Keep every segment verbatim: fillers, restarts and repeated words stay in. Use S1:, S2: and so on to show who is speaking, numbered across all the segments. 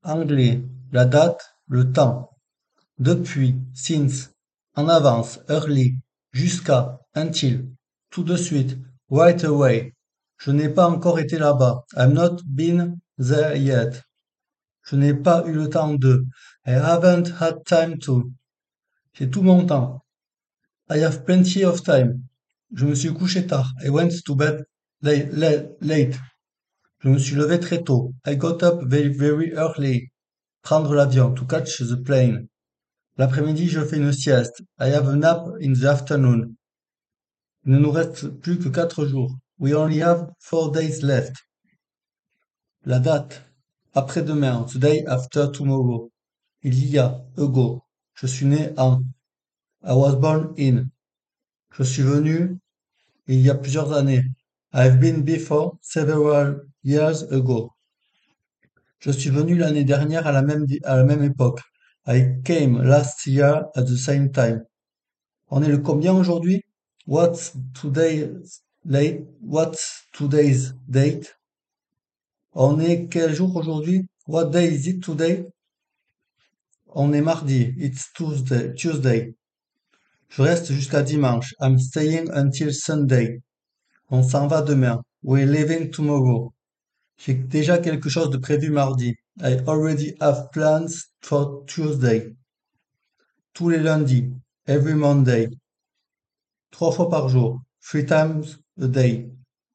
S1: Anglais, la date, le temps. Depuis, since, en avance, early, jusqu'à, until, tout de suite, right away. Je n'ai pas encore été là-bas. I've not been there yet. Je n'ai pas eu le temps de. I haven't had time to. J'ai tout mon temps. I have plenty of time. Je me suis couché tard. I went to bed late. late. Je me suis levé très tôt. I got up very, very early. Prendre l'avion. To catch the plane. L'après-midi, je fais une sieste. I have a nap in the afternoon. Il ne nous reste plus que quatre jours. We only have four days left. La date. Après-demain. The day after tomorrow. Il y a. Ago. Je suis né en. I was born in. Je suis venu il y a plusieurs années. I've been before several years ago. Je suis venu l'année dernière à la même, à la même époque. I came last year at the same time. On est le combien aujourd'hui? What's today's late? What's today's date? On est quel jour aujourd'hui? What day is it today? On est mardi. It's Tuesday. Tuesday. Je reste jusqu'à dimanche. I'm staying until Sunday. On s'en va demain. We're leaving tomorrow. J'ai déjà quelque chose de prévu mardi. I already have plans for Tuesday. Tous les lundis. Every Monday. Trois fois par jour. Three times a day.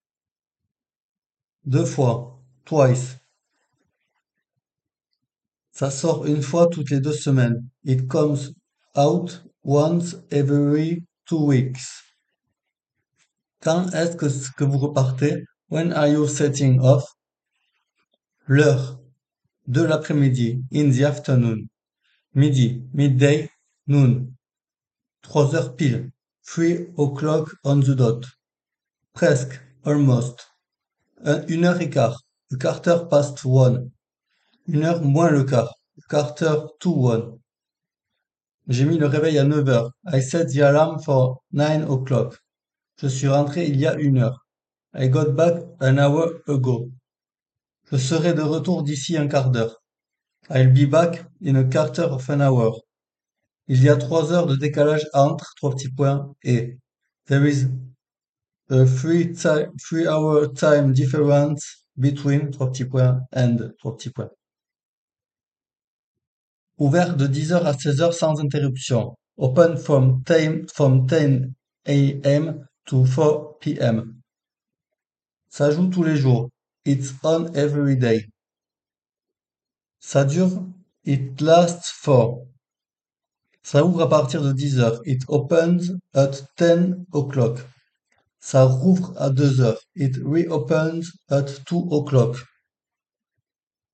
S1: Deux fois. Twice. Ça sort une fois toutes les deux semaines. It comes out once every two weeks. Quand est-ce que, que vous repartez? When are you setting off? L'heure. De l'après-midi. In the afternoon. Midi. Midday. Noon. Trois heures pile. Three o'clock on the dot. Presque. Almost. Un- une heure et quart. A quarter past one. Une heure moins le quart. A quarter to one. J'ai mis le réveil à neuf heures. I set the alarm for nine o'clock. Je suis rentré il y a une heure. I got back an hour ago. Je serai de retour d'ici un quart d'heure. I'll be back in a quarter of an hour. Il y a trois heures de décalage entre, trois petits points, et. There is a three, ti- three hour time difference between, trois petits points, and, trois petits points. Ouvert de dix heures à seize heures sans interruption. Open from ten, from ten a m to four p m. Ça joue tous les jours. It's on every day. Ça dure. It lasts for. Ça ouvre à partir de dix heures. It opens at ten o'clock. Ça rouvre à deux heures. It reopens at two o'clock.